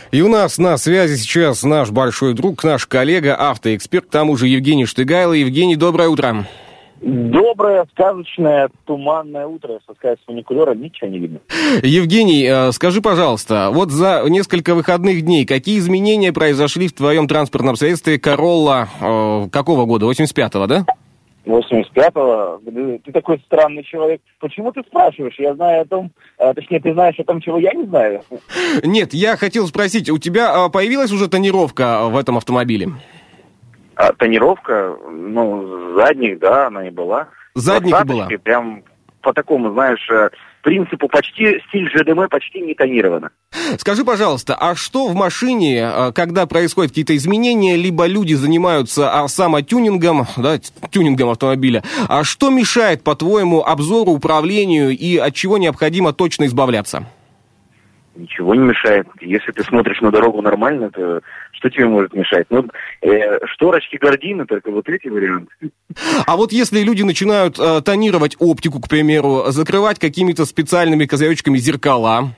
И у нас на связи сейчас наш большой друг, наш коллега, автоэксперт, к тому же Евгений Штыгайло. Евгений, доброе утро. Доброе, сказочное, туманное утро. С фуникулера ничего не видно. Евгений, скажи, пожалуйста, вот за несколько выходных дней какие изменения произошли в твоем транспортном средстве Corolla какого года? 85-го, да? 85-го? Ты такой странный человек. Почему ты спрашиваешь? Я знаю о том, точнее, ты знаешь о том, чего я не знаю. Нет, я хотел спросить, у тебя появилась уже тонировка в этом автомобиле? Тонировка, задних, да, она и была. Задних была? Прям по такому, знаешь, принципу почти, стиль ЖДМ почти не тонировано. Скажи, пожалуйста, а что в машине, когда происходят какие-то изменения, либо люди занимаются самотюнингом, да, тюнингом автомобиля, а что мешает, по-твоему, обзору, управлению и от чего необходимо точно избавляться? Ничего не мешает. Если ты смотришь на дорогу нормально, то что тебе может мешать? Шторочки, гардины, только вот эти варианты. А вот если люди начинают тонировать оптику, к примеру, закрывать какими-то специальными козыречками зеркала?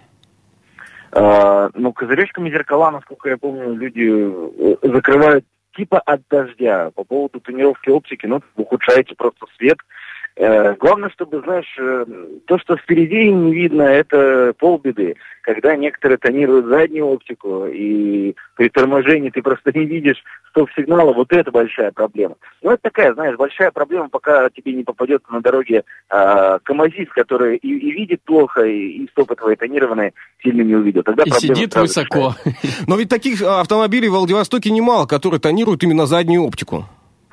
Козыречками зеркала, насколько я помню, люди закрывают типа от дождя. По поводу тонировки оптики, ухудшаете просто свет. Главное, чтобы, знаешь, то, что впереди не видно, это полбеды. Когда некоторые тонируют заднюю оптику, и при торможении ты просто не видишь стоп-сигнала, вот это большая проблема. Это такая, знаешь, большая проблема, пока тебе не попадет на дороге камазист, который и видит плохо, и стопы твои тонированные сильно не увидел. Тогда и сидит высоко. Но ведь таких автомобилей в Владивостоке немало, которые тонируют именно заднюю оптику.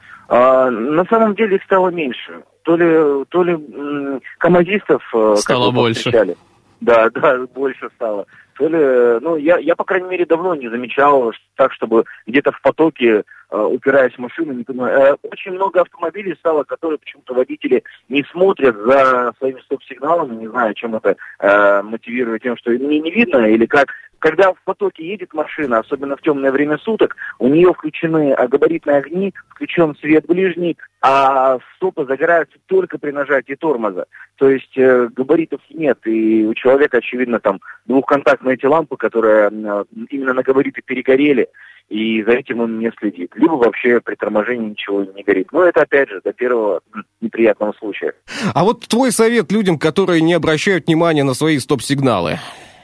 На самом деле их стало меньше. То ли камазистов стало больше. Да, больше стало. То ли, я, по крайней мере, давно не замечал так, чтобы где-то в потоке, упираясь в машину, не понимаю. Очень много автомобилей стало, которые почему-то водители не смотрят за своими стоп-сигналами, не знаю, чем это мотивирует, тем, что мне не видно, или как. Когда в потоке едет машина, особенно в темное время суток, у нее включены габаритные огни, включен свет ближний, а стопы загораются только при нажатии тормоза. То есть габаритов нет, и у человека, очевидно, там двухконтактные эти лампы, которые именно на габариты перегорели, и за этим он не следит. Либо вообще при торможении ничего не горит. Но это, опять же, до первого неприятного случая. А вот твой совет людям, которые не обращают внимания на свои стоп-сигналы?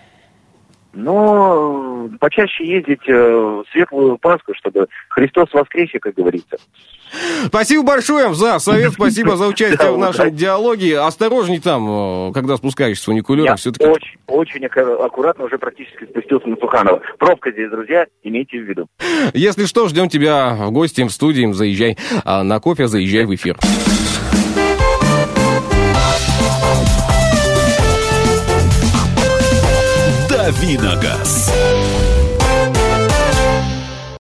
Почаще ездить в светлую Пасху, чтобы Христос воскресе, как говорится. Спасибо большое за совет, спасибо за участие в нашем диалоге. Осторожней там, когда спускаешься с фуникулера. Я очень аккуратно уже практически спустился на Суханова. Пробка здесь, друзья, имейте в виду. Если что, ждем тебя в гости в студии, заезжай на кофе, заезжай в эфир. Давиногаз.